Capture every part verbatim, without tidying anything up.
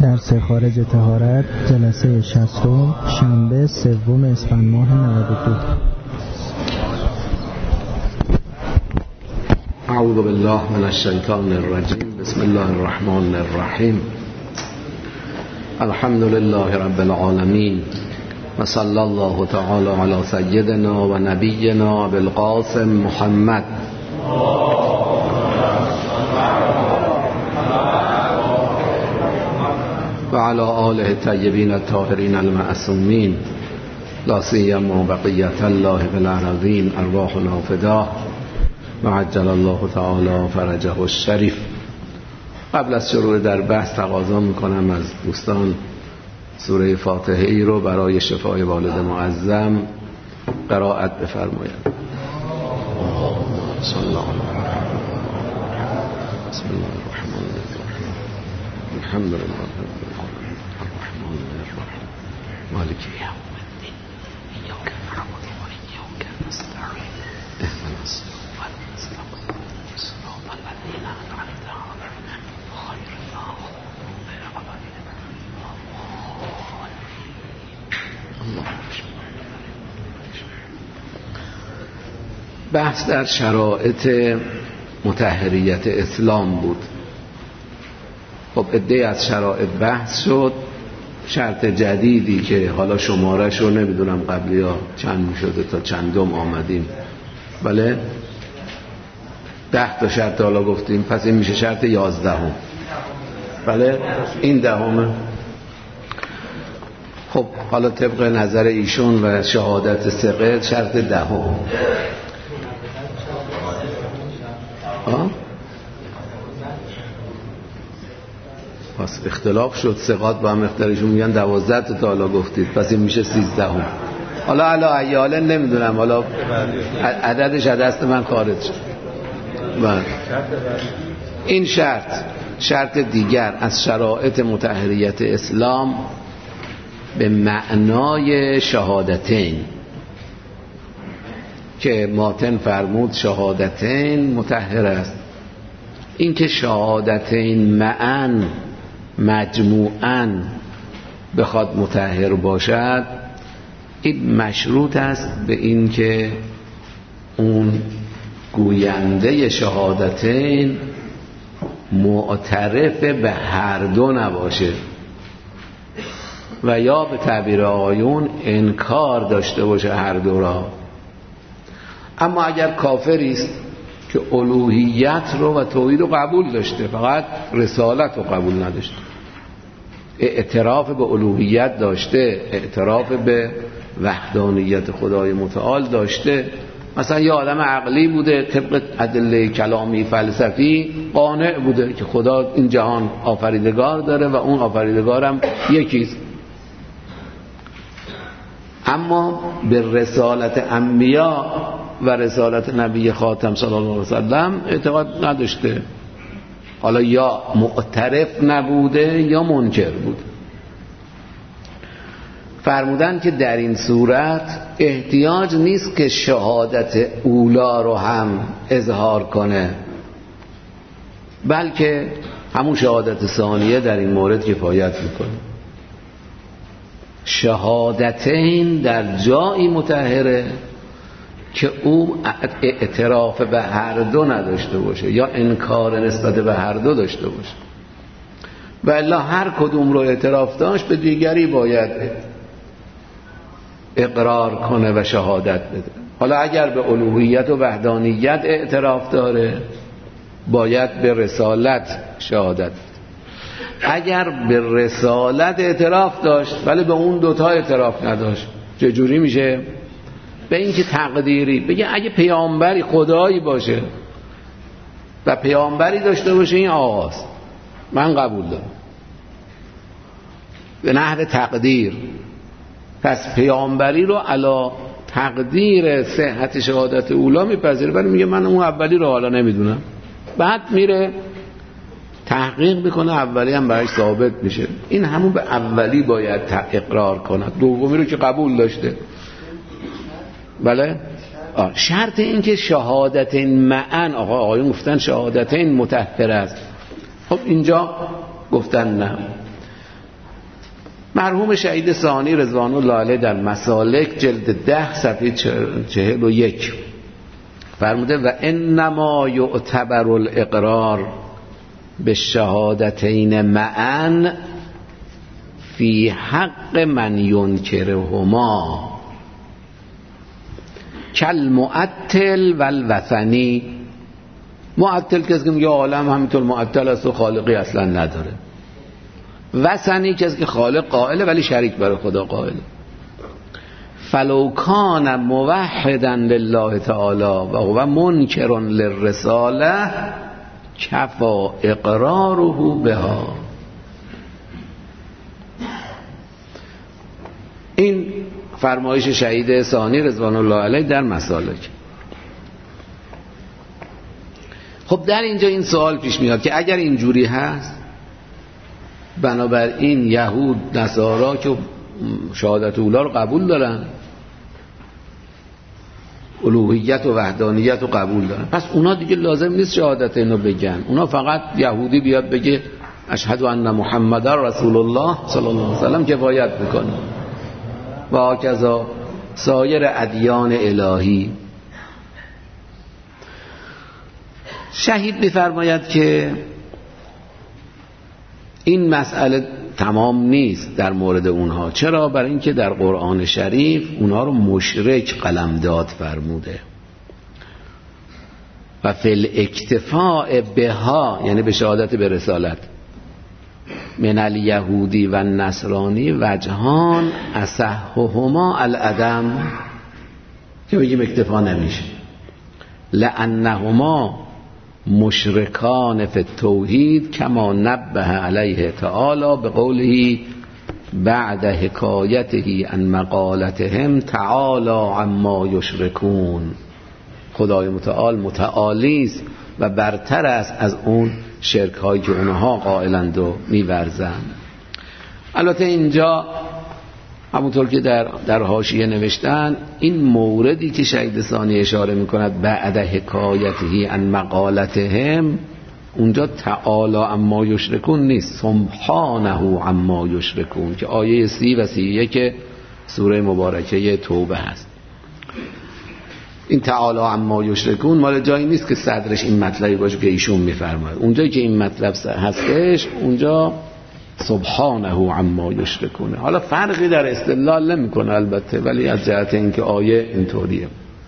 درس خارج طهارت جلسه شصتم شنبه سوم اسفند ماه نود و دو. اعوذ بالله من الشیطان الرجیم. بسم الله الرحمن الرحیم. الحمد لله رب العالمین و صلی الله تعالی علی سیدنا و نبینا بالقاسم محمد و علی آله الطیبین الطاهرین المعصومین لا سیما بقیة الله فی الارضین ارواحنا فداه و عجل الله تعالی فرجه الشریف. قبل از شروع در بحث تقاضا میکنم از دوستان سوره فاتحه ای رو برای شفای والد معظم قرائت بفرمایند. بسم الله الرحمن الرحیم. الحمد لله رب العالمین الرحمن الرحیم مالک یوم الدین ایاک نعبد و ایاک نستعین اهدنا الصراط المستقیم صراط الذین انعمت علیهم غیر المغضوب علیهم ولا الضالین. بحث در شرایط مطهریت اسلام بود. خب عده‌ای از شرایط بحث شد. شرط جدیدی که حالا شمارش رو نمیدونم قبلی ها چند می شده تا چندم آمدیم، بله ده تا شرط حالا گفتیم، پس این میشه شرط یازدهم. بله این دهمه. خب حالا طبق نظر ایشون و شهادت ثقه شرط دهم. آه؟ پس اختلاف شد. ثقات با هم اختلافشون میگن دوازده تا حالا گفتید، پس این میشه سیزدهم. حالا علا ایاله نمیدونم، حالا عددش از دست من خارج شد. این شرط شرط دیگر از شرایط مطهریت اسلام به معنای شهادتین که ماتن فرمود شهادتین مطهر است. این که شهادتین معن مجموعاً بخواد مطهر باشد، این مشروط است به این که اون گوینده شهادتین معترف به هر دو نباشه و یا به تعبیر آیون انکار داشته باشه هر دو را. اما اگر کافری است که الوهیت رو و توحید رو قبول داشته، فقط رسالت رو قبول نداشته، اعتراف به الوهیت داشته، اعتراف به وحدانیت خدای متعال داشته، مثلا یه آدم عقلی بوده طبق ادله کلامی فلسفی قانع بوده که خدا این جهان آفریدگار داره و اون آفریدگارم یکیست، اما به رسالت انبیا و رسالت نبی خاتم صلی الله علیه وسلم اعتقاد نداشته، حالا یا معترف نبوده یا منکر بود. فرمودن که در این صورت احتیاج نیست که شهادت اولا رو هم اظهار کنه، بلکه همون شهادت ثانیه در این مورد کفایت میکنه. شهادتین در جایی مطهره که او اعتراف به هر دو نداشته باشه یا انکار نسبت به هر دو داشته باشه، و الا هر کدوم رو اعتراف داشت به دیگری باید اقرار کنه و شهادت بده. حالا اگر به الوهیت و وحدانیت اعتراف داره باید به رسالت شهادت بده. اگر به رسالت اعتراف داشت ولی به اون دوتا اعتراف نداشت، چجوری میشه؟ به این که تقدیری بگه اگه پیامبری خدایی باشه و پیامبری داشته باشه این آقاست، من قبول دارم به نحو تقدیر، پس پیامبری رو علا تقدیر صحت شهادت اولا میپذیره، ولی میگه من اون اولی رو حالا نمیدونم، بعد میره تحقیق میکنه اولی هم برایش ثابت میشه، این همون به اولی باید اقرار کنه، دومی رو که قبول داشته. بله آه. شرط این که شهادتین معن، آقا آقایون گفتن شهادتین مطهر است، خب اینجا گفتن نه، مرحوم شهید ثانی رضوان الله علیه در مسالک جلد ده صفحه چهل و یک فرموده و انما یعتبر الاقرار به شهادتین معا فی حق من ینکرهما کل معطل و الوثنی. معطل کسی که میگه عالم همینطور معطل است و خالقی اصلا نداره. وثنی کسی که خالق قائله ولی شریک برای خدا قائله. فلو کان موحدا لله تعالی و هو منکر للرساله کفا اقراره بها. این فرمایش شهید ثانی رضوان الله علیه در مسالک. خب در اینجا این سوال پیش میاد که اگر اینجوری هست، بنابراین یهود نصارا که شهادت اولا رو قبول دارن، الوهیت و وحدانیت رو قبول دارن، پس اونا دیگه لازم نیست شهادت اینو بگن. اونا فقط یهودی بیاد بگه اشهد ان محمد رسول الله صلی الله علیه و سلم کفایت میکنه. و هکذا سایر ادیان الهی. شهید می‌فرماید که این مسئله تمام نیست در مورد اونها. چرا؟ برای اینکه در قرآن شریف اونها رو مشرک قلمداد فرموده و فی الاکتفاء بها، یعنی به شهادت به رسالت، من الیهودی و نصرانی وجهان اصحهما العدم، که بگیم اکتفا نمیشه، لانهما مشرکان فی التوحید کما نبه علیه تعالی به قوله بعد حکایته عن مقالتهم تعالی عما یشرکون. خدای متعال متعالی است و برتر است از اون شرک هایی که اونها قائلند و میورزند. البته اینجا همونطور که در در حاشیه نوشتن، این موردی که شهید ثانی اشاره میکند بعد حکایته عن مقالتهم، اونجا تعالی عما یشرکون نیست، سبحانه عما یشرکون که آیه سی و سی یک سوره مبارکه توبه هست. این تعالی عما یشرکون مال جایی نیست که صدرش این مطلبی باشه که ایشون میفرماید. اونجایی که این مطلب هستش اونجا سبحانه عما یشرکونه. حالا فرقی در استدلال نمیکنه البته، ولی از جهت اینکه آیه اینطوریه.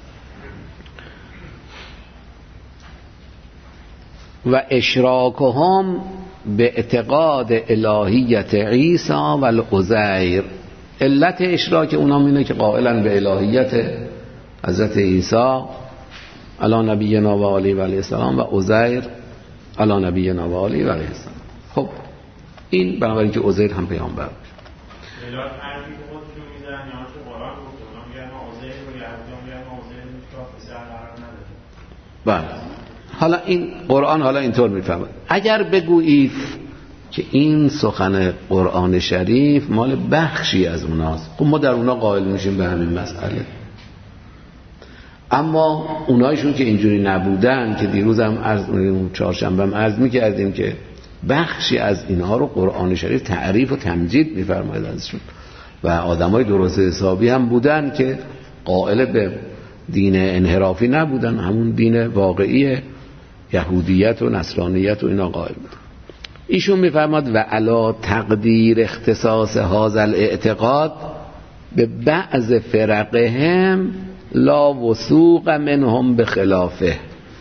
و اشراکهم به اعتقاد الهیت عیسی و العزیر. علت اشراک اونها اینه که قائلن به الهیت حضرت عیسی علی نبینا و علیه و علیه السلام و عزیر علی نبینا و علیه و علیه السلام. خب این بنابراین که عزیر هم پیامبر باشه. الهات حرفی که خودشون میزنن یا تو قرآن گفته اونا میگن ما عزیر رو یهودیان میگن ما عزیر رو پسر قرار نداره. بله. حالا این قرآن حالا اینطور میفهمه. اگر بگویید که این سخن قرآن شریف مال بخشی از اوناست، خب ما در اونا قائل میشیم به همین مسئله. اما اونایشون که اینجوری نبودن، که دیروز هم عرض چهارشنبه هم عرض میکردیم که بخشی از اینها رو قرآن شریف تعریف و تمجید میفرماید ازشون، و آدمای درست حسابی هم بودن که قائل به دین انحرافی نبودن، همون دین واقعی یهودیت و نصرانیت و اینا قائل بودن. ایشون میفرماد و علا تقدیر اختصاص هذا الاعتقاد به بعض فرقهم لا وثوق منهم بخلافه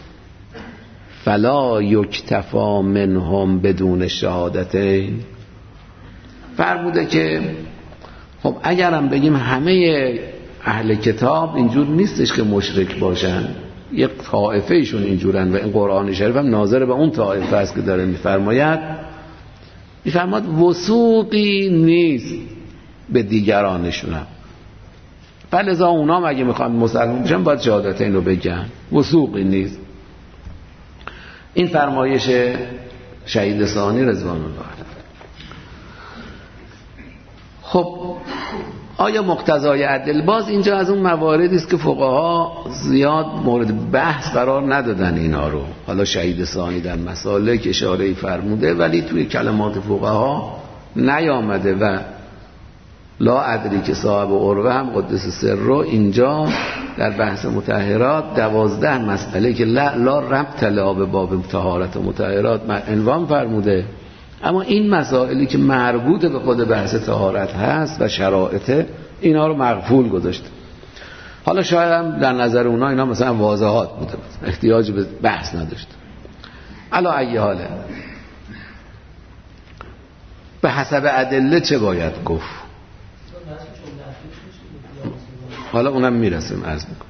فلا یکتفا منهم بدون شهادتین. فرموده که خب اگرم بگیم همه اهل کتاب اینجور نیستش که مشرک باشن، یک طائفه ایشون اینجورن و این قرآن شریف هم ناظر به اون طائفه است که داره میفرماید. میفرماد وثوقی نیست به دیگرانشون هم، فلذا اونا مگه میخوان مسلمان بشن باید شهادتین رو بگن، وثوقی نیست. این فرمایش شهید ثانی رضوان الله علیه. خب آیا مقتضای عدل؟ باز اینجا از اون مواردی است که فقها زیاد مورد بحث قرار ندادن اینا رو. حالا شهید ثانی در مسالک اشاره فرموده ولی توی کلمات فقها نیامده و لا ادری که صاحب عروه هم قدس سر اینجا در بحث مطهرات دوازده مسئله که لا, لا ربط لا به باب طهارت و مطهرات عنوان فرموده، اما این مسائلی که مربوط به خود بحث طهارت هست و شرایطه اینا رو مغفول گذاشته. حالا شاید هم در نظر اونا اینا مثلا واضحات بوده، احتیاج به بحث نداشته. علا ای حاله به حسب ادله چه باید گفت؟ حالا اونم میرسیم عرض میکنم.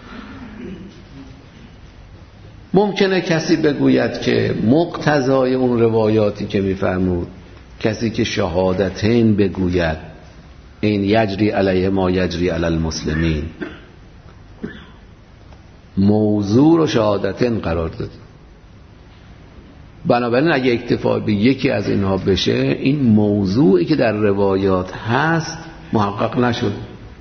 ممکنه کسی بگوید که مقتضای اون روایاتی که میفرمود کسی که شهادتین بگوید این یجری علیه ما یجری علی المسلمین، موضوع رو شهادتین قرار داد. بنابراین اگه اکتفا به یکی از اینها بشه این موضوعی که در روایات هست محقق نشد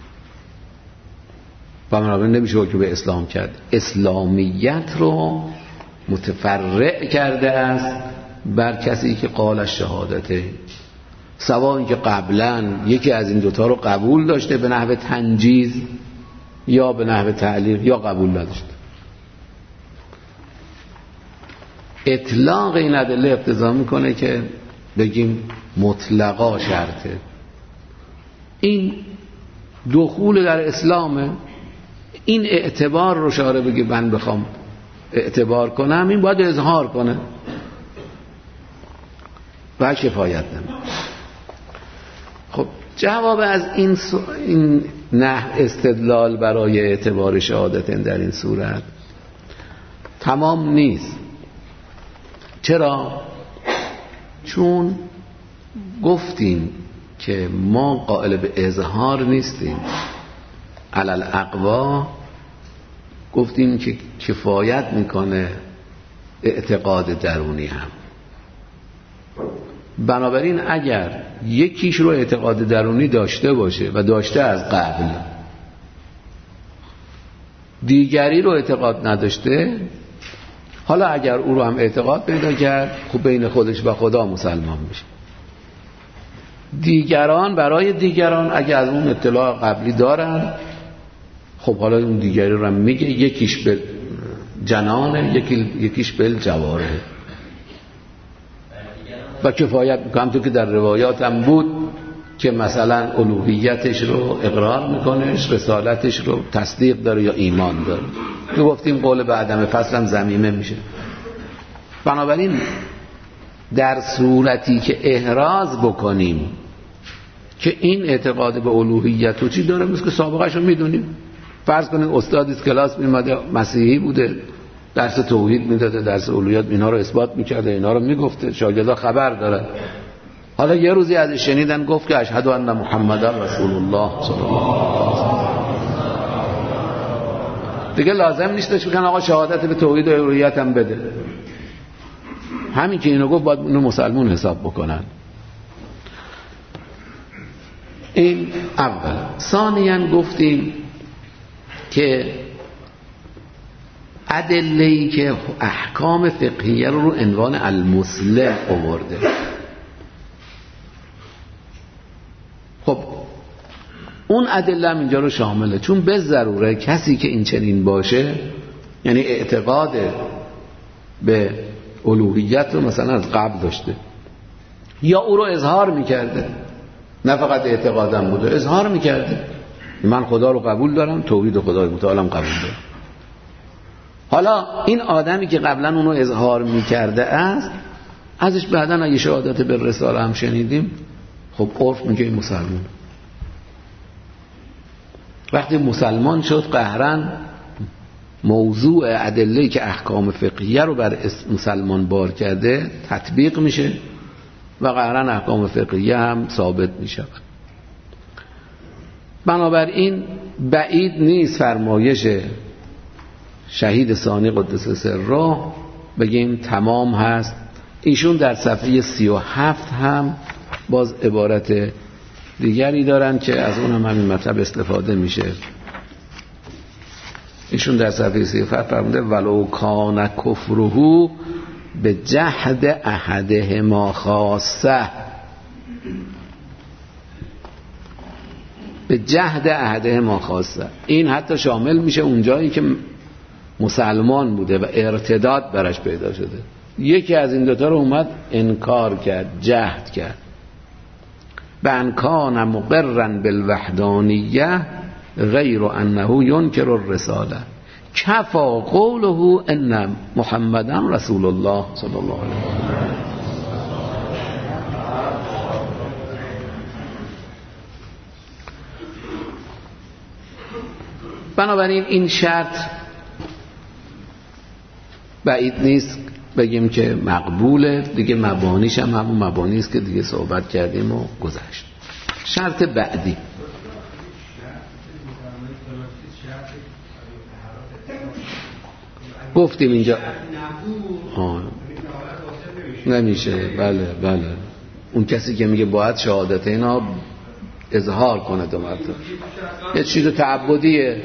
و بنابراین نمیشه حکم به اسلام کرد. اسلامیت رو متفرع کرده است بر کسی که قال شهادته، سواء اینکه قبلا یکی از این دوتا رو قبول داشته به نحو تنجیز یا به نحو تعلیق یا قبول نداشته. اطلاق این ادله اقتضا میکنه که بگیم مطلقا شرطه. این دخول در اسلامه، این اعتبار رو شاره بگی من بخوام اعتبار کنم این باید اظهار کنه و کفایت نمیکنه. خب جواب از این, سو... این نحو استدلال برای اعتبار شهادت در این صورت تمام نیست. چرا؟ چون گفتیم که ما قائل به اظهار نیستیم، علل اقوا گفتیم که کفایت میکنه اعتقاد درونی هم. بنابراین اگر یکیش رو اعتقاد درونی داشته باشه و داشته از قبل، دیگری رو اعتقاد نداشته، حالا اگر او رو هم اعتقاد پیدا کرد خب بین خودش و خدا مسلمان میشه. دیگران برای دیگران اگر از اون اطلاع قبلی دارن خب حالا اون دیگری رو هم میگه، یکیش به جنانه یکی یکیش به جواره و کفایت میکنه. همطور که در روایات هم بود که مثلا الوهیتش رو اقرار میکنه، رسالتش رو تصدیق داره یا ایمان داره. تو گفتیم قول به عدم فصل هم ضمیمه میشه. بنابراین در صورتی که احراز بکنیم که این اعتقاد به الوهیت و چی داره، مثل که سابقش رو میدونیم. فرض کنید استادی کلاس میمده مسیحی بوده، درس توحید میداده، درس الوهیت اینا رو اثبات میکرده، اینا رو میگفته، شاگردا خبر داره. حالا یه روزی ازش شنیدن گفت که اشهد ان محمدن رسول الله صلی الله علیه وسلم، دیگه لازم نیستش بگن آقا شهادت به توحید و الوهیت هم بده. همین که اینو گفت باید اینو مسلمون حساب بکنن. این اول. ثانیاً گفتیم که ادله‌ای که احکام فقهیه رو رو عنوان المسلم آورده، خب اون ادله هم اینجا رو شامله، چون به ضروره کسی که این چنین باشه یعنی اعتقاد به الوهیت رو مثلا از قبل داشته یا او رو اظهار میکرده، نه فقط اعتقادم بوده، اظهار میکرده من خدا رو قبول دارم، توحید خدای متعالم قبول دارم. حالا این آدمی که قبلا اونو اظهار میکرده است، ازش بعدن اگه شهادت به رساله هم شنیدیم خب عرف میگه این مسلمان. وقتی مسلمان شد قهرن موضوع ادله‌ای که احکام فقهیه رو بر مسلمان بار کرده تطبیق میشه و قهرن احکام فقهیه هم ثابت میشه. بنابراین بعید نیست فرمایش شهید ثانی قدس سره بگیم تمام هست. ایشون در صفحه سی و هفت هم باز عبارت دیگری دارن که از اون هم همین مطلب استفاده میشه. ایشون در صفحه سی و هفت فرموده ولو کان کفره به جهد احدهما خاصه، به جهد عهده ما خاصه. این حتی شامل میشه اونجایی که مسلمان بوده و ارتداد برش پیدا شده، یکی از این دوتا رو اومد انکار کرد، جهد کرد. بان کان مقرا بالوحدانیه غیر انه ینکر الرساله کفا قوله ان محمدا رسول الله صلی الله علیه و آله. بنابراین این شرط بعید نیست بگیم که مقبوله دیگه، مبانیش هم همون مبانی است که دیگه صحبت کردیم و گذشت. شرط بعدی گفتیم اینجا آه. نمیشه. بله بله اون کسی که میگه باید شهادت اینا اظهار کنه دو مرتبه، یه چیز تعبدیه،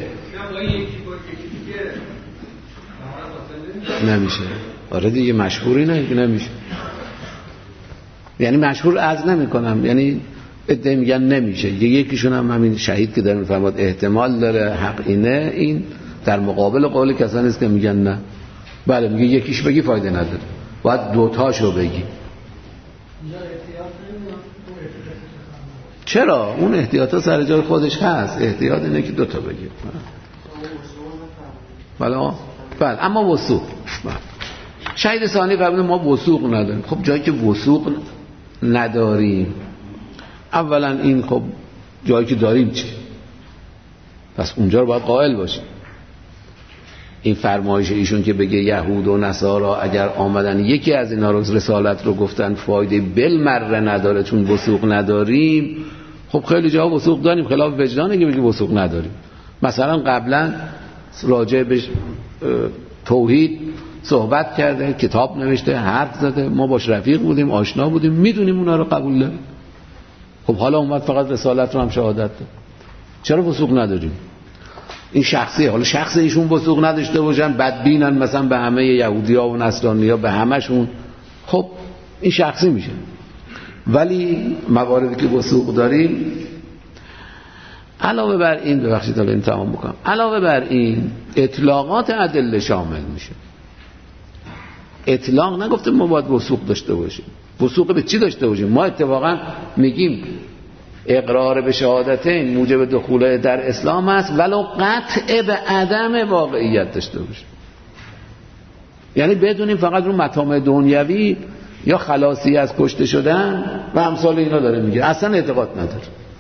نمیشه. آره دیگه مشهوری نه نمیشه، یعنی مشهور از نمی کنم، یعنی ادعا میگن نمیشه. یکیشون هم همین شهید که داره میفرماد احتمال داره حق اینه، این در مقابل قول کسانی است که میگن نه. بله میگه یکیش بگی فایده نداره، باید دوتاشو بگی. چرا؟ اون احتیاطا سر جای خودش هست، احتیاط اینه که دوتا بگی. بله بله اما وثوق، شهید ثانی فرمود ما وثوق نداریم. خب جایی که وثوق نداریم، اولا این خب جایی که داریم چی؟ پس اونجا رو باید قائل باشیم. این فرمایش ایشون که بگه یهود و نصارا اگر آمدن یکی از اینا رو رسالت رو گفتن فایده بالمره نداره چون وثوق نداریم، خب خیلی جا وثوق داریم، خلاف وجدانه که بگه وثوق نداریم. مثلا قبلا راجع به توحید صحبت کرده، کتاب نوشته، حرف زده، ما باش رفیق بودیم، آشنا بودیم، میدونیم اونا رو قبول داریم. خب حالا اومد فقط رسالت رو هم شهادت داد، چرا وثوق نداریم؟ این شخصیه. حالا شخص ایشون وثوق نداشته باشن بدبینن مثلا به همه یهودی‌ها و نصرانی‌ها، به همشون، خب این شخصی میشه. ولی مواردی که وثوق داریم، علاوه بر این، ببخشید تا این تمام بکنم، علاوه بر این اطلاقات ادله شامل میشه. اطلاق نگفته ما باید وثوق داشته باشیم. وثوق به چی داشته باشیم؟ ما اتفاقا میگیم اقرار به شهادتین موجب دخول در اسلام است ولو قطع به عدم واقعیت داشته باشیم. یعنی بدونیم فقط رو مطامع دنیوی یا خلاصی از کشته شدن و امثال اینا داره میگه، اصلا اعتقاد نداره.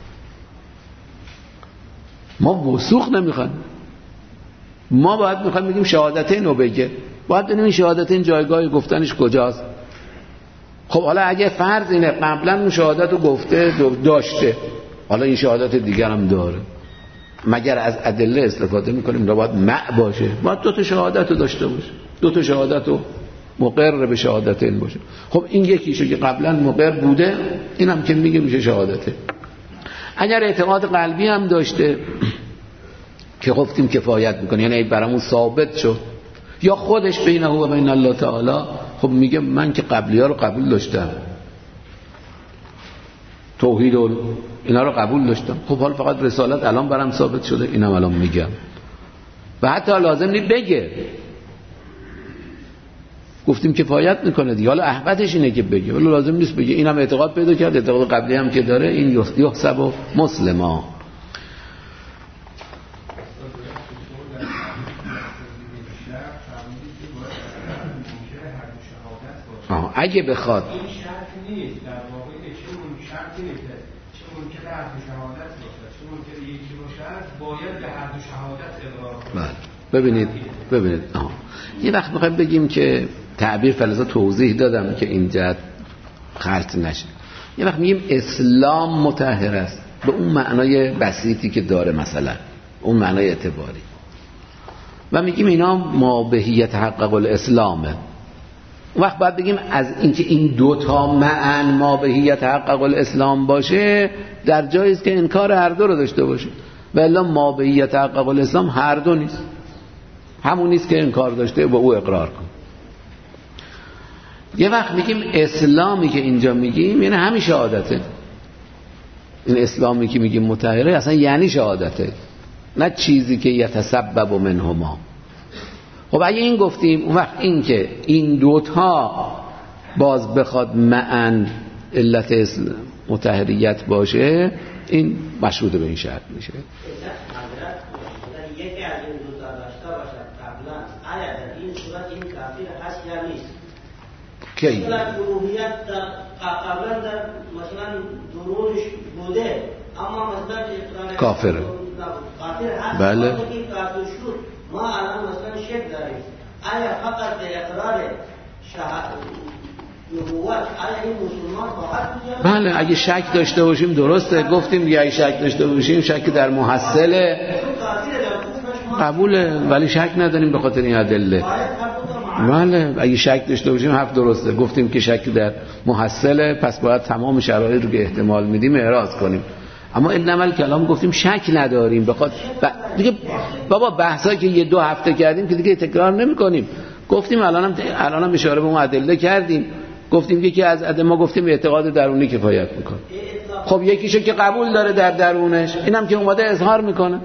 ما وثوق نمیخوایم، ما باید میخوایم بگیم شهادتین رو بگه، باید ببینیم این شهادتین جایگاه گفتنش کجاست. خب حالا اگه فرض اینه قبلا اون شهادت رو گفته داشته، حالا این شهادت دیگر هم داره، مگر از ادله استفاده میکنیم؟ باید مع باشه، باید دو تا شهادت رو داشته باشه، دو تا شهادت رو مقر به شهادتین باشه. خب این یکیشه که قبلا مقر بوده، اینم که میگه میشه شهادته. اگر اعتقاد قلبی هم داشته که گفتیم کفایت میکنه، یعنی برامون ثابت شد، یا خودش بینه و بین الله تعالی، خب میگه من که قبلی ها رو قبول داشتم، توحید و اینا رو قبول داشتم، خب حالا فقط رسالت الان برام ثابت شده، اینم الان میگم. و حتی لازم نیست بگه، گفتیم کفایت میکنه دیگه، حالا احوطش اینه که بگه، ولی لازم نیست بگه. اینم اعتقاد پیدا کرد، اعتقاد قبلی هم که داره، این یحسب و مسلما. آه اگه بخواد این شرط نیست در واقع، چه اون شرط نیست، چه ممکنه هر دو شهادت باشه، چه ممکنه یکی باشه، باید به هر دو شهادت اقرار کنه. ببینید ببینید آه. یه وقت میخوایم بگیم که تعبیر فلسفه توضیح دادم که اینجا خلط نشه. یه وقت میگیم اسلام مطهر است به اون معنای بسیطی که داره، مثلا اون معنای اعتباری، و میگیم اینا مابهیت تحقق الاسلامه. وقت باید بگیم از اینکه این دوتا معن مابهیت تحقق الاسلام باشه، در جایی است که انکار هر دو رو داشته باشه، ولی مابهیت تحقق الاسلام هر دو نیست، همون نیست که انکار داشته و او اقرار کن. یه وقت میگیم اسلامی که اینجا میگیم یعنی همین شهادته، این اسلامی که میگیم مطهره اصلا یعنی شهادته، نه چیزی که یتسبب منهما. خب اگه این گفتیم، اون وقت این که این دوتا باز بخواد معن علت مطهریت باشه، این مشروط به این شرط میشه. یکی از این دو تا داشته باشد قبلا، آیا در این صورت این کافر هست یا نیست؟ کی؟ مثلا الوهیت قبلا در مثلا درونش بوده اما مثلا اقرار کافره. کافر هست. بله. که کافر شد، ما الان مثلا شک داریم، آیا فقط به اقرار شهادت نبوت آیا این مسلمان فقط بله اگه شک داشته باشیم درسته، گفتیم دیگه اگه شک داشته باشیم شک در محصل قبوله، ولی شک نداریم به خاطر این ادله. بله اگه شک داشته باشیم حرف درسته، گفتیم که شک در محصل، پس باید تمام شرایط رو که احتمال میدیم اعراض کنیم. اما این عمل کلام گفتیم شک نداریم بخاطر ب... دیگه بابا بحثایی که یه دو هفته کردیم که دیگه تکرار نمی‌کنیم. گفتیم الانم الانم اشاره به اون ادله کردیم، گفتیم که از ادله ما گفتیم اعتقاد درونی کفایت میکنه. خب یکیشو که قبول داره در درونش، اینم که اومده اظهار میکنه.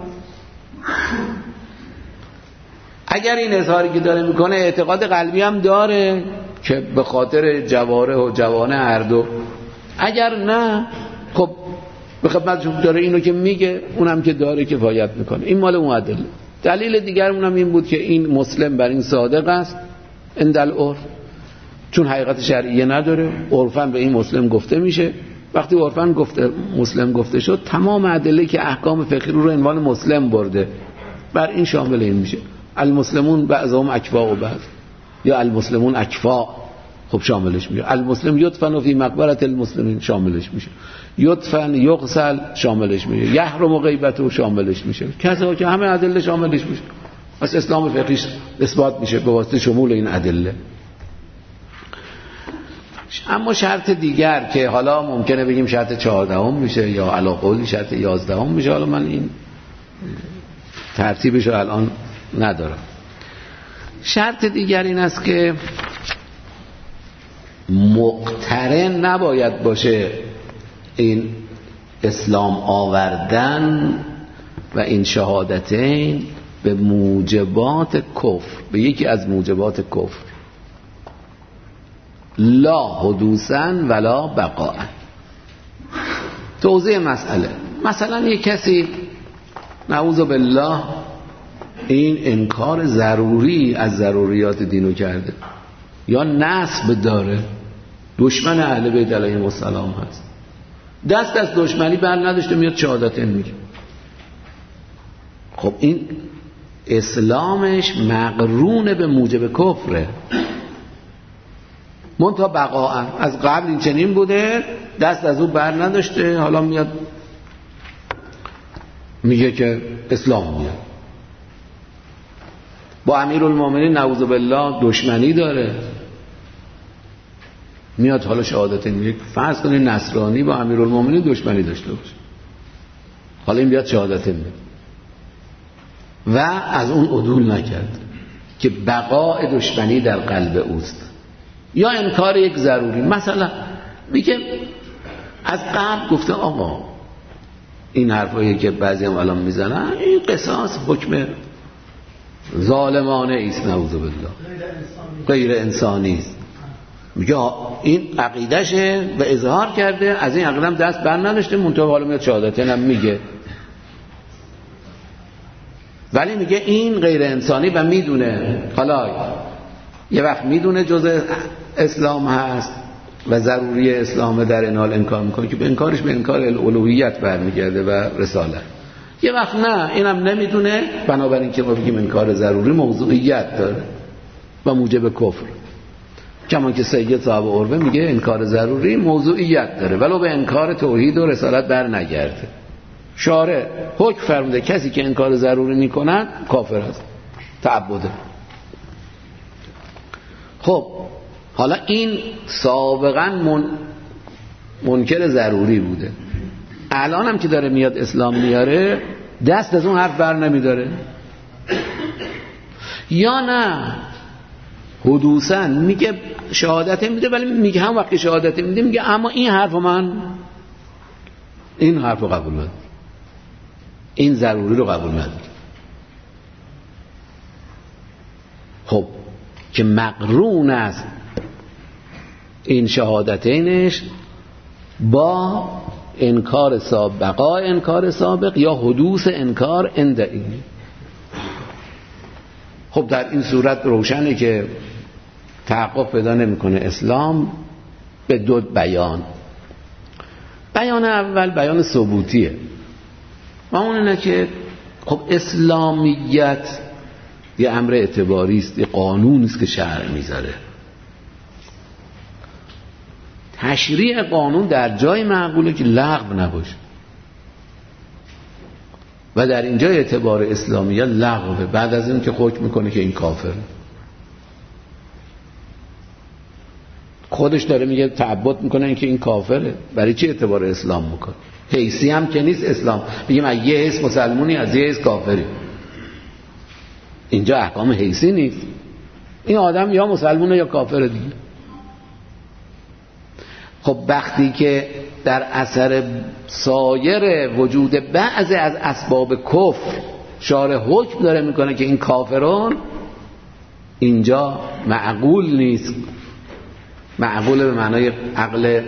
اگر این اظهاری که داره میکنه اعتقاد قلبی هم داره که به خاطر جواره و جوانه هر دو، اگر نه خب به خدمتشون داره اینو که میگه، اونم که داره کفایت میکنه. این مال اون ادله. دلیل دیگر اونم این بود که این مسلم بر این صادق است اندل عرف، چون حقیقت شرعیه نداره، عرفاً به این مسلم گفته میشه. وقتی عرفاً گفته مسلم گفته شد، تمام ادله که احکام فقهی رو عنوان مسلم برده بر این شامل این میشه. المسلمون بعضهم اکفاء و بعض، یا المسلمون اکفاء خب شاملش میشه. المسلم یدفن فی مقبره المسلمین شاملش میشه. یدفن یغسل شاملش میشه. یحرم غیبته شاملش میشه. کذا که همه ادله شاملش میشه. پس اسلام فقهی اثبات میشه به واسطه شمول این ادله. اما شرط دیگر که حالا ممکنه بگیم شرط چهاردهم میشه یا علی قول شرط یازدهم میشه، حالا من این ترتیبش رو الان ندارم. شرط دیگر این است که مقترن نباید باشه این اسلام آوردن و این شهادتین به موجبات کفر، به یکی از موجبات کفر، لا حدوثا ولا بقاء. توضیح مسئله، مثلا یک کسی نعوذ بالله این انکار ضروری از ضروریات دینو کرده، یا نسب داره، دشمن اهل بیت علیهم السلام هست، دست از دشمنی بر نداشته، میاد شهادتین میگه. خب این اسلامش مقرون به موجب کفره، منتها بقاء، از قبل این چنین بوده، دست از او بر نداشته، حالا میاد میگه که اسلام میاد. با امیرالمومنین نعوذ بالله دشمنی داره، میاد حالا شهادتین میگه. فرض کنید نصرانی با امیرالمومنین دشمنی داشته باشه، حالا این بیاد شهادتین میگه و از اون عدول نکرد که بقاء دشمنی در قلب اوست. یا انکار یک ضروری، مثلا میگه از قبل گفته آقا این حرفایی که بعضی هم الان میزنن این قصاص حکم ظالمانه ایست، نعوذ بالله غیر انسانی است. میگه این عقیدشه و اظهار کرده، از این عقیدم دست بر نداشته، منتها حالا میاد شهادتین هم میگه، ولی میگه این غیر انسانی و میدونه، حالا یه وقت میدونه جزء اسلام هست و ضروری اسلام، در این حال انکار میکنه که به انکارش به انکار الوهیت برمیگرده و رسالت. یه وقت نه، اینم نمیدونه، بنابراین که ما بگیم انکار ضروری موضوعیت داره و موجب کفر. کما که سید صاحب عروه میگه انکار ضروری موضوعیت داره ولو به انکار توحید و رسالت بر نگرده. شارع حکم فرموده کسی که انکار ضروری میکنن کافر است، تعبده. خب حالا این سابقا من منکر ضروری بوده، الان هم که داره میاد اسلام میاره دست از اون حرف بر نمیداره. یا نه حدوثاً میگه شهادت میده، ولی میگه هم وقتی شهادت میده میگه اما این حرف من این حرف رو قبول نداره، این ضروری رو قبول نداره. خب که مقرون است این شهادتینش با انکار سابق، بقای انکار سابق یا حدوث انکار عند این. خب در این صورت روشنه که تحقق پیدا نمیکنه اسلام به دو بیان. بیان اول بیان ثبوتیه و اون اینه که خب اسلامیت یه امر اعتباری است، یه قانون است که شرع میذاره. تشریع قانون در جای معقوله که لغو نباشه و در اینجا اعتبار اسلامیت لغوه بعد از این که حکم میکنه که این کافره. خودش داره میگه تعبد میکنه این که این کافره، برای چی اعتبار اسلام میکنه؟ حیثی هم که نیست اسلام، میگیم از یه حیث مسلمونی از یه حیث کافری. اینجا احکام حیثی نیست، این آدم یا مسلمونه یا کافره دیگه. خب وقتی که در اثر سایر وجود بعضی از اسباب کفر شارع حکم داره میکنه که این کافرون، اینجا معقول نیست. معقول به معنای عقل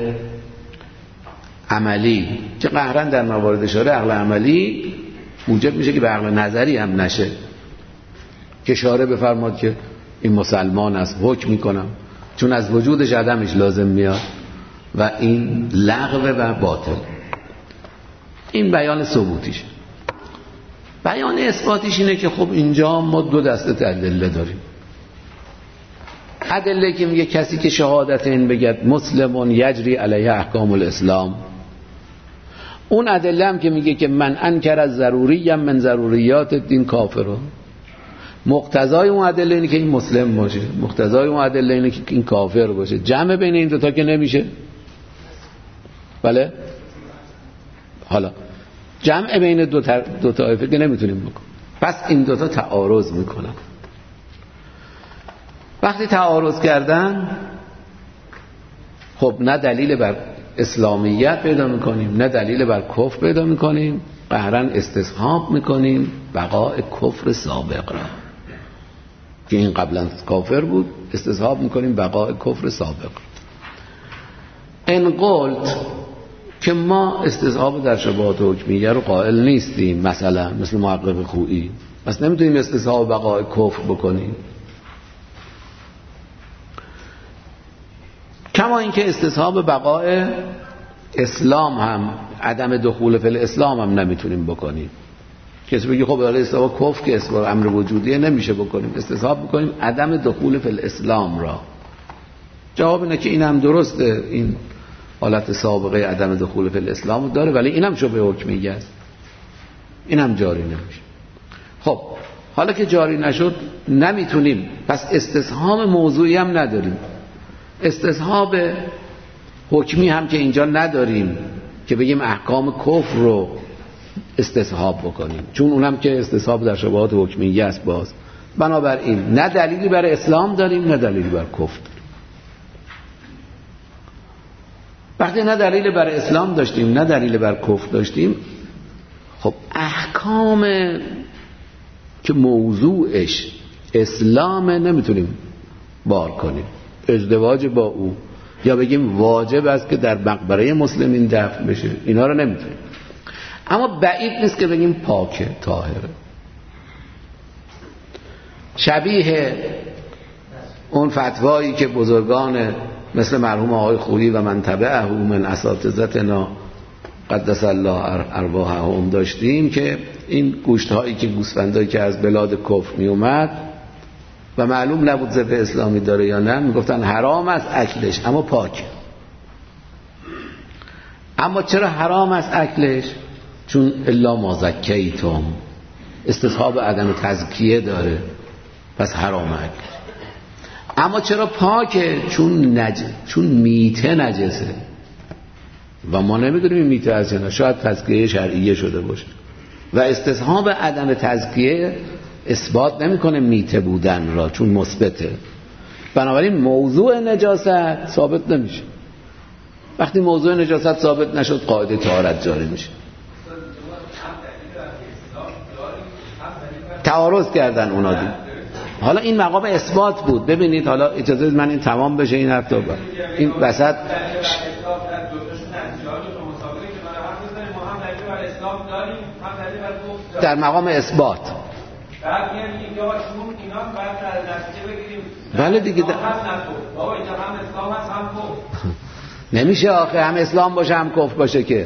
عملی که قهرن در موارد شارع عقل عملی موجب میشه که به عقل نظری هم نشه که شارع بفرماد که این مسلمان است حکم میکنم، چون از وجودش عدمش لازم میاد و این لغو و باطل. این بیان ثبوتیش. بیان اثباتیش اینه که خب اینجا ما دو دسته ادله داریم. ادله که میگه کسی که شهادت این بگد مسلمون یجری علیه احکام الاسلام، اون ادله هم که میگه که من انکر از ضروری من ضروریات دین کافرون. مقتضای اون ادله اینه که این مسلم باشه، مقتضای اون ادله اینه که این کافر باشه. جمع بین این دوتا که نمیشه. بله؟ حالا جمع بین دو تا دو طایفه که نمیتونیم بکنیم، پس این دوتا تعارض میکنن. وقتی تعارض کردن خب نه دلیل بر اسلامیت پیدا میکنیم نه دلیل بر کفر پیدا میکنیم، قهرن استصحاب میکنیم بقای کفر سابق را که این قبلا کافر بود، استصحاب میکنیم بقای کفر سابق. ان قلت که ما استصحاب در شبهات حکمیه رو قائل نیستیم، مثلا مثل محقق خویی، پس نمیتونیم استصحاب بقای کفر بکنیم. کما اینکه استصحاب بقای اسلام هم، عدم دخول فی الاسلام هم نمیتونیم بکنیم. کسی بگی خب برای استصحاب کفر که استصحاب امر وجودیه نمیشه بکنیم، استصحاب بکنیم عدم دخول فی الاسلام را. جواب اینه که این هم درسته، این حالت سابقه عدم دخول فی الاسلام داره، ولی این هم شبه حکمیه است، این هم جاری نمیشه. خب حالا که جاری نشد نمیتونیم، پس استصحاب موضوعی هم نداریم، استصحاب حکمی هم که اینجا نداریم که بگیم احکام کفر رو استصحاب بکنیم، چون اونم که استصحاب در شبهات حکمیه است. باز بنابراین نه دلیلی برای اسلام داریم نه دلیلی برای کفر داریم. وقتی نه دلیل برای اسلام داشتیم نه دلیل برای کفر داشتیم، خب احکام که موضوعش اسلام نمیتونیم بار کنیم. ازدواج با او یا بگیم واجب است که در مقبره مسلمین دفن بشه، اینا رو نمیتونیم. اما بعید نیست که بگیم پاکه طاهره. شبیه اون فتوایی که بزرگان مثل مرحوم آقای خویی و من تبعه من اساتذتنا قدس الله ارواحهم داشتیم که این گوشت هایی که گوسفندایی که از بلاد کفر می اومد و معلوم نبود ذبح اسلامی داره یا نه، میگفتن حرام است اکلش اما پاک. اما چرا حرام است اکلش؟ چون الا ما زکیتم، استصحاب عدم تزکیه داره، پس حرام اکلش. اما چرا پاکه؟ چون نج... چون میته نجسه و ما نمیدونیم میته از نه، شاید تزکیه شرعیه شده باشه و استصحاب عدم تزکیه اثبات نمیکنه میته بودن را، چون مثبته. بنابراین موضوع نجاست ثابت نمیشه. وقتی موضوع نجاست ثابت نشد قاعده طهارت جاری میشه. تعارض کردن اونا دید. حالا این مقام اثبات بود. ببینید حالا اجازه من این تمام بشه این حرف تو این وسط در مقام اثبات بعد میگیم اینجا شما اینا بعد در نتیجه بگیریم بله دیگه بابا اینجا هم اسلام هست هم کفر نمیشه آخه هم اسلام باشه هم کفر باشه که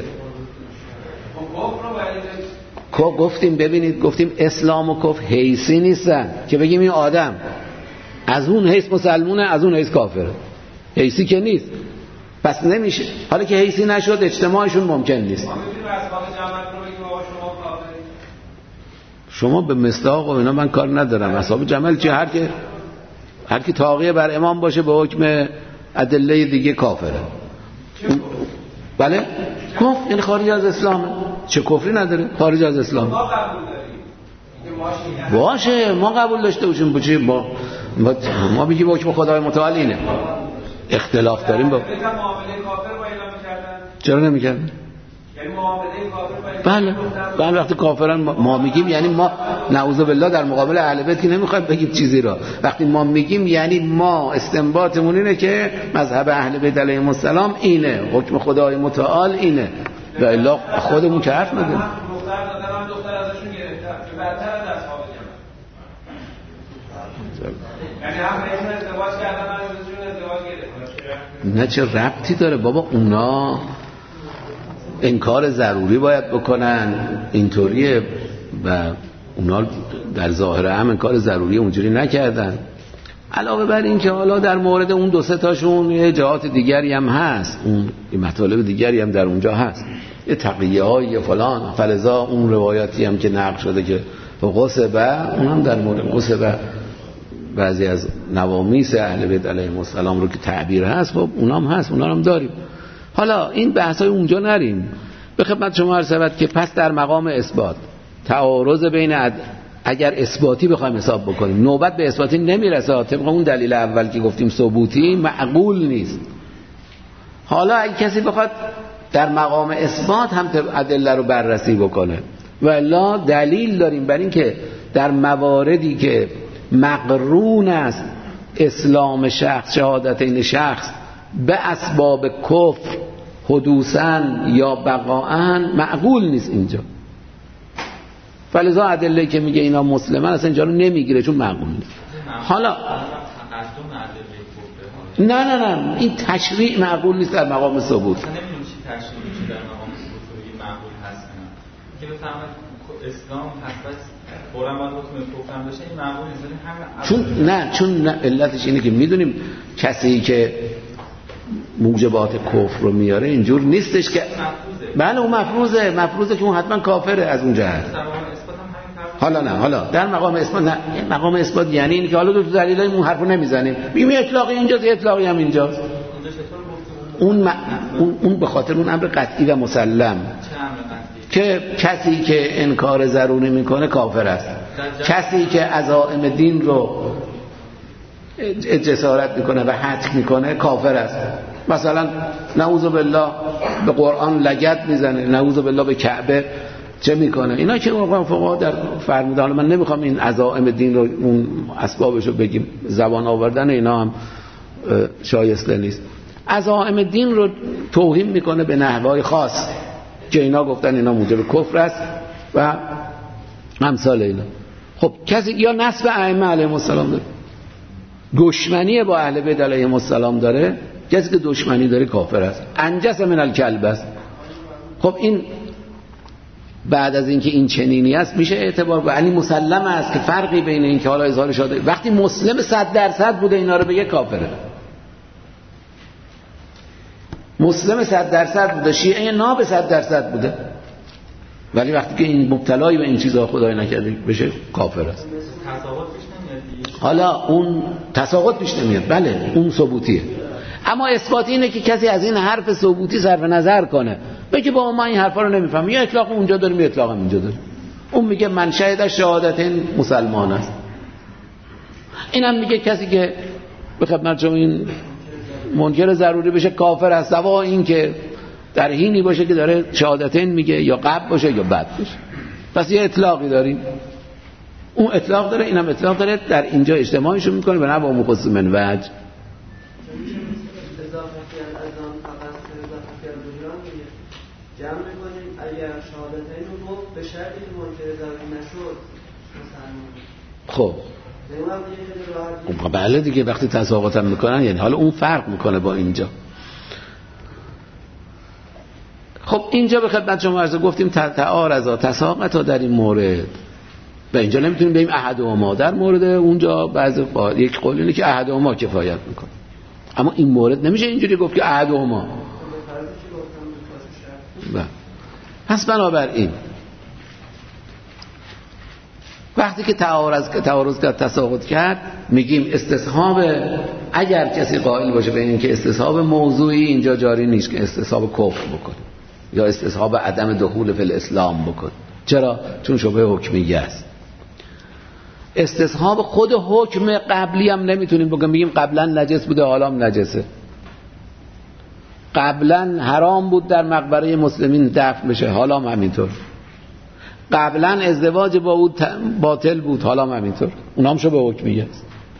گفتیم. ببینید گفتیم اسلام و کفر حیثی نیستن که بگیم این آدم از اون حیث مسلمونه از اون حیث کافره. حیثی که نیست. پس نمیشه. حالا که حیثی نشد اجتماعشون ممکن نیست. شما به مصداق و اینا من کار ندارم. اصحاب جمل چه هر که هر کی طاغیه بر امام باشه به حکم ادله دیگه کافره. بله؟ کفر یعنی خارج از اسلامه. چه کفری نداره؟ خارج از اسلام. ما قبول داریم. باشه ما قبول داشته باشیم بچه ما ما, ما بگیم حکم خدای متعال اینه. اختلاف داریم با معامله کافر با اعلام کردن. چرا نمی‌کردن؟ یعنی معامله کافر با بله بله وقتی کافرن ما میگیم یعنی ما نعوذ بالله در مقابل اهل بیت که نمیخوایم بگیم چیزی را. وقتی ما میگیم یعنی ما استنباطمون اینه که مذهب اهل بیت علیهم السلام اینه، حکم خدای متعال اینه. و الا خودمون که حرف نداریم. دختر دادن دختر ازشون گرفتن که بدتر از اصحاب جمع. یعنی هم ایشون ازدواج کردن من ازشون ازدواج گرفتم. نه چه ربطی داره بابا اونا انکار ضروری باید بکنن اینطوریه و اونا در ظاهر هم انکار ضروری اونجوری نکردن. علاوه بر این که حالا در مورد اون دو سه تاشون یه جهات دیگری هم هست، اون مطالب دیگری هم در اونجا هست، یه تقیه های یه فلان فلزا اون روایاتی هم که نقل شده که غصبه اون هم در مورد غصبه بعضی از نوامیس اهل بیت علیهم السلام رو که تعبیر هست خب اونام هست اونا هم داریم. حالا این بحثای اونجا نریم. به خدمت شما عرض شود که پس در مقام اثبات تعارض بین عد... اگر اثباتی بخوایم حساب بکنیم نوبت به اثباتی نمیرسه طبق اون دلیل اول که گفتیم ثبوتی معقول نیست. حالا اگه کسی بخواد در مقام اثبات هم ادله رو بررسی بکنه و الا دلیل داریم بر این که در مواردی که مقرون است اسلام شخص شهادت این شخص به اسباب کفر حدوثاً یا بقاءً معقول نیست اینجا. فلذا ادله که میگه اینا مسلمان اصلا اینجا رو نمیگیره چون معقول نیست. حالا نه نه نه این تشریع معقول نیست در مقام ثبوت. اصلا نمیدونم چی تشریع میشه در مقام ثبوت معقول هست نه. که بفهمید اسلام هست فوراً باید حکم کفر هم داشته این معقول نیست. چون نه چون نه علتش اینه که میدونیم کسی که موجبات کفر رو میاره اینجور نیستش که بله اون مفروضه مفروضه که اون حتما کافره از اون جهت. حالا نه حالا در مقام اثبات نه مقام اثبات یعنی این که حالا دو تا دلیلای اون حرفو نمیزنیم میگیم اطلاقی اینجاست اطلاقی هم اینجاست. اون م... اون اون به خاطر اون امر قطعی و مسلم که کسی که انکار ضروری میکنه کافر است. کسی که عزائم دین رو جسارت میکنه و حتک میکنه کافر است. مثلا نعوذ بالله به قرآن لگد میزنه، نعوذ بالله به کعبه چه میکنه، اینا که فقها در فرمودن. من نمیخوام این عزائم دین رو اون اسبابش رو بگیم، زبان آوردن اینا هم شایسته نیست. عزائم دین رو توهین میکنه به نحوهای خاص که اینا گفتن اینا موجب کفر است و امثال اینا. خب کسی یا نسب ائمه علیهم السلام داره، دشمنی با اهل بیت علیهم السلام داره، کسی که دشمنی داره کافر است. انجس من الکلب است. خب این بعد از اینکه این چنینی است میشه اعتبار با یعنی مسلم است که فرقی بین این که حالا اظهار شده وقتی مسلم صد درصد بوده اینا رو بگه کافره. مسلم صد درصد بوده، شیعه ناب صد درصد بوده، ولی وقتی که این مبتلای به این چیزها خدای نکرده بشه کافر است. حالا اون تساقط پیش نمیاد، بله اون ثبوتیه. اما اثباتی اینه که کسی از این حرف ثبوتی صرف نظر کنه بگه با ما این حرفا رو نمیفهمیم، یا اطلاق اونجا داریم یا اطلاق اینجا داریم. اون میگه من شهید شهادتین مسلمان است. اینم میگه کسی که به خدمت شما این منکر ضروری بشه کافر است، سوا این که در حینی باشه که داره شهادتین میگه یا قبل باشه یا بعد باشه. پس یه اطلاقی داریم، اون اطلاق داره اینم اطلاق داره، در اینجا اجتماعشون میکنه به نوع مخصوص من وجه. جمع میکنیم اگر شهادتین رو گفت به شرطی که منکر ضروری نشد خب بله دیگه وقتی تساقط هم میکنن یعنی حالا اون فرق میکنه با اینجا. خب اینجا به خدمت شما عرض گفتیم تعارض تساقط در این مورد و اینجا نمیتونیم بگیم احدهما، در مورد اونجا بعضی یک قول اینه که احدهما کفایت میکنه، اما این مورد نمیشه اینجوری گفت که احدهما. پس بنابراین وقتی که تعارض تعارض کرد تساقط کرد میگیم استصحاب، اگر کسی قائل باشه به این که استصحاب موضوعی اینجا جاری نیست که استصحاب کفر بکنه یا استصحاب عدم دخول فی الاسلام بکنه. چرا؟ چون شبهه حکمیه است. استصحاب خود حکم قبلی هم نمیتونیم بگیم میگیم قبلا نجس بوده حالا هم نجسه، قبلا حرام بود در مقبره مسلمین دفن بشه حالا هم همینطور، قبلا ازدواج با او باطل بود حالا هم همینطور، اونها هم شبه حکمیه است.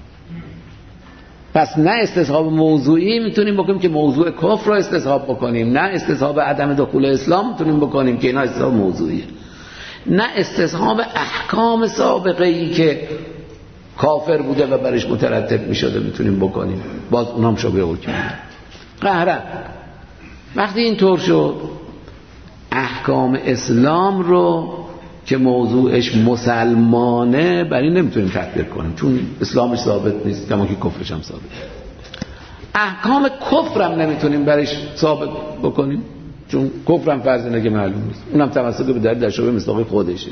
پس نه استصحاب موضوعی میتونیم بکنیم که موضوع کفر رو استصحاب بکنیم، نه استصحاب عدم دخول اسلام میتونیم بکنیم که اینا استصحاب موضوعیه، نه استصحاب احکام سابقه ای که کافر بوده و برش مترتب میشده میتونیم بکنیم، باز اونها هم شبه حکمیه. قهرن وقتی این طور شد احکام اسلام رو که موضوعش مسلمانه بر این نمیتونیم تطبیق کنیم چون اسلامش ثابت نیست کما که کفرش هم ثابت. احکام کفر هم نمیتونیم برش ثابت بکنیم چون کفر هم فرض اینه که معلوم نیست، اونم تمسک به دلیل در شبه مصداقی خودشه.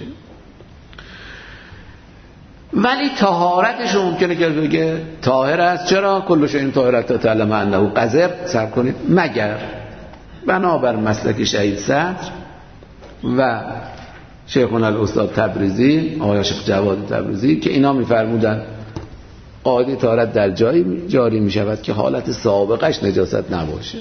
ولی طهارتش ممکنه که بگه طاهر است. چرا؟ کل شیء طاهر حتی تعلم انه قذر. صبر کنید، مگر بنابر مسلک شهید صدر و شیخنا الاستاد تبریزی آقای شیخ جواد تبریزی که اینا میفرمودن قاعده طهارت در جایی جاری میشود که حالت سابقش نجاست نباشه،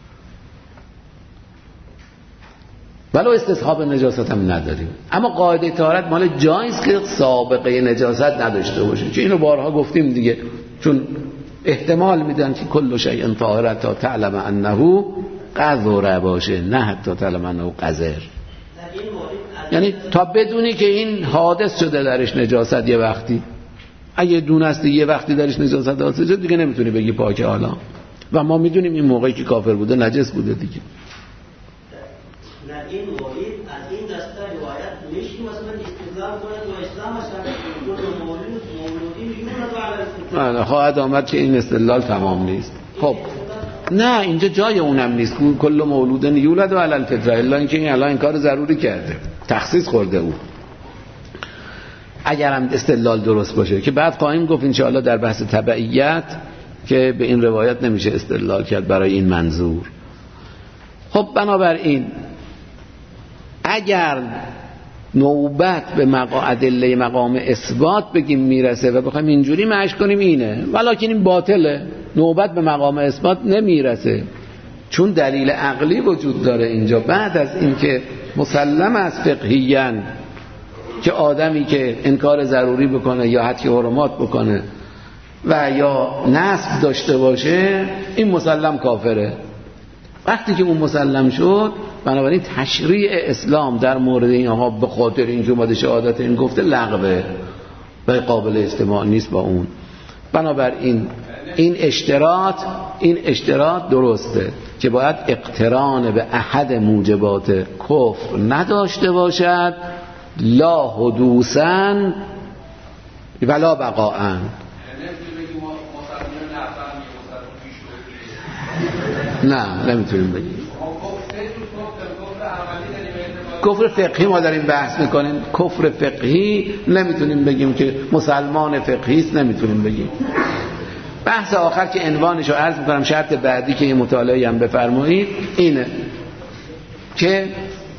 ولو استصحاب نجاست هم نداریم، اما قاعده طهارت مال جایی است که سابقه نجاست نداشته باشه. چون اینو بارها گفتیم دیگه، چون احتمال میدن که کل شیء طاهر تا تعلم انه قذر باشه، نه حتی تعلم انه قذر، یعنی تا بدونی که این حادث شده درش نجاست یه وقتی، اگه دونستی یه وقتی درش نجاست حادث شده دیگه نمیتونی بگی پاکه حالا، و ما میدونیم این موقعی که کافر بوده نجس بوده دیگه. در این مورد از این دسته روایت میشه مثلا استدلال کنه تو اسلام مثلا دو مولود مولودی میونه تو علی الفطره. خواهد آمد که این استدلال تمام نیست. خب نه اینجا جای اونم نیست، کل مولود یولد علی الفطره، الا اینکه این الان این کار ضروری کرده، تخصیص خورده او. اگر هم استدلال درست باشه که بعد خواهیم گفت ان شاء الله در بحث تبعیت که به این روایت نمیشه استدلال کرد برای این منظور. خب بنابراین اگر نوبت به مقا... ادله مقام اثبات بگیم میرسه و بخوایم اینجوری معنیش کنیم اینه، ولکن این باطله، نوبت به مقام اثبات نمیرسه چون دلیل عقلی وجود داره اینجا. بعد از اینکه مسلم از فقهیاً که آدمی که انکار ضروری بکنه یا حتی حرمات بکنه و یا نسب داشته باشه این مسلم کافره. وقتی که اون مسلم شد بنابراین تشریع اسلام در مورد اینها به خاطر اینکه اومده شهادت این گفته لغوه و قابل استماع نیست با اون. بنابراین این اشتراط این اشتراط درسته که باید اقتران به احد موجبات کفر نداشته باشد، لا حدوثاً ولا بقاءً. نه نمیتونیم بگیم. کفر فقهی ما داریم بحث میکنیم، کفر فقهی نمیتونیم بگیم که مسلمان فقهی است، نمیتونیم بگیم. بحث آخر که عنوانش رو عرض میکنم، شرط بعدی که این مطالعه هم بفرمایید اینه که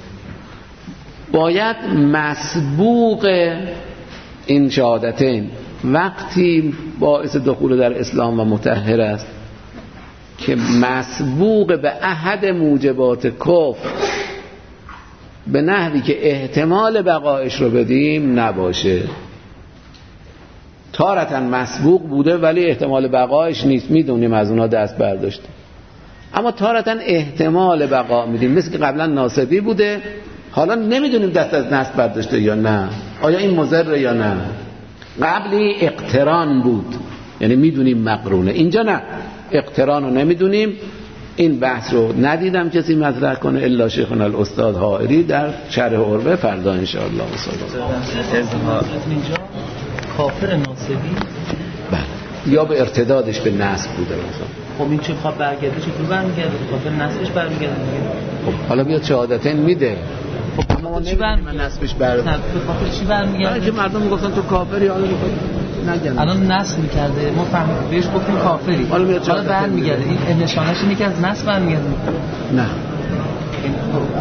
باید مسبوق این شهادتین وقتی باعث دخول در اسلام و مطهر است که مسبوق به احد موجبات کفر به نحوی که احتمال بقایش رو بدیم نباشه. تارتاً مسبوق بوده ولی احتمال بقایش نیست، میدونیم از اونها دست برداشته، اما تارتاً احتمال بقا میدیم، مثل که قبلا ناسبی بوده حالا نمیدونیم دست از نسب برداشته یا نه، آیا این مضر یا نه. قبلی اقتران بود یعنی میدونیم مقرونه، اینجا نه، اقتران رو نمیدونیم. این بحث رو ندیدم کسی مطرح کنه الا شیخنا الاستاد حائری در شرح عروه، فردا ان شاء الله. اینجا کافر ناسبی بله یا به ارتدادش به نسب بوده مثلا. خب این چه خواهد برگرده چطور برمیگرده؟ کافر نسبش برمیگرده دیگه. خب حالا بیاد شهادتین میده، خب اما چی برمیگرده؟ نسبش برمیگرده. به خاطر چی برمیگرده؟ که مردم میگفتن تو کافری، حالا میخواد نگن. الان نسب میکرده، ما فهمیدیم بهش گفتیم کافری، حالا برمیگرده. این نشانش اینه که از نسب برمیگرده. نه